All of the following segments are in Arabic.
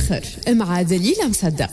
الآخر مع دليل مصدق.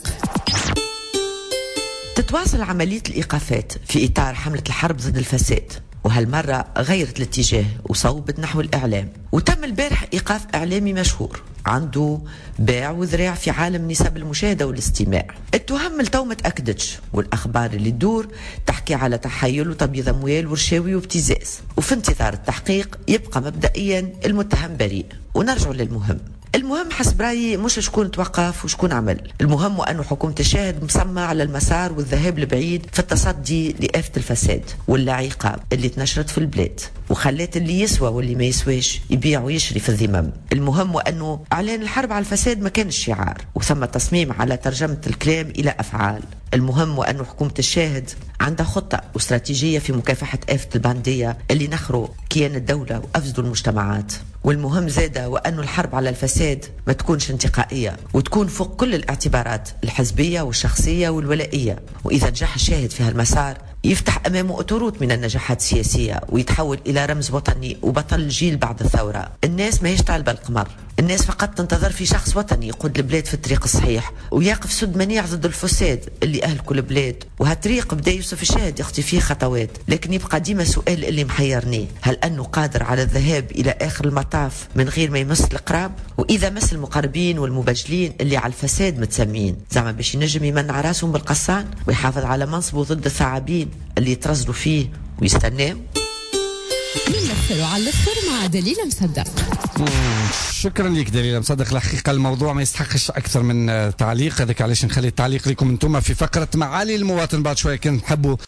تتواصل عملية الإيقافات في إطار حملة الحرب ضد الفساد، وهالمرة غيرت الاتجاه وصوبت نحو الإعلام. وتم البارح إيقاف إعلامي مشهور عنده باع وذراع في عالم نسب المشاهدة والاستماع. التهم لتو ما تأكدتش، والأخبار اللي تدور تحكي على تحيل وتبييض أموال ورشاوي وابتزاز. وفي انتظار التحقيق يبقى مبدئيا المتهم بريء. ونرجع المهم حسب رأيي مش شكون توقف وشكون عمل، المهم وأنه حكومة الشاهد مصممة على المسار والذهاب لبعيد في التصدي لآفة الفساد واللعيقة اللي تنشرت في البلاد وخلات اللي يسوى واللي ما يسواش يبيع ويشري في الذمم. المهم وأنه إعلان الحرب على الفساد ما كان الشعار، وثم تصميم على ترجمة الكلام إلى أفعال. المهم وأنه حكومة الشاهد عندها خطة واستراتيجية في مكافحة آفة البندية اللي نخروا كيان الدولة وأفسدوا المجتمعات. والمهم زادة وأنه الحرب على الفساد ما تكونش انتقائية وتكون فوق كل الاعتبارات الحزبية والشخصية والولائية. وإذا نجح الشاهد في هالمسار يفتح أمامه أطروت من النجاحات السياسية ويتحول إلى رمز وطني وبطل الجيل بعد الثورة. الناس ما هيش طالبة القمر، الناس فقط تنتظر في شخص وطني يقود البلاد في الطريق الصحيح ويقف سد منيع ضد الفساد اللي أهلكوا البلاد. وهالطريق بدا يوسف الشاهد يخطي فيه خطوات، لكن يبقى ديما سؤال اللي محيرني، هل أنه قادر على الذهاب إلى آخر المطاف من غير ما يمس القراب؟ وإذا مس المقربين والمبجلين اللي على الفساد متسمين زعما باش ينجم يمنع راسهم بالقصان ويحافظ على منصبه ضد الثعابين اللي يترزلوا فيه ويستناه؟ نمثل على الأخر مع دليل مصدق. شكرا لك دليل مصدق. الحقيقة الموضوع ما يستحقش أكثر من تعليق، هذاك علاش نخلي التعليق لكم انتم في فقرة معالي المواطن. بعد شوية كنت نحبوا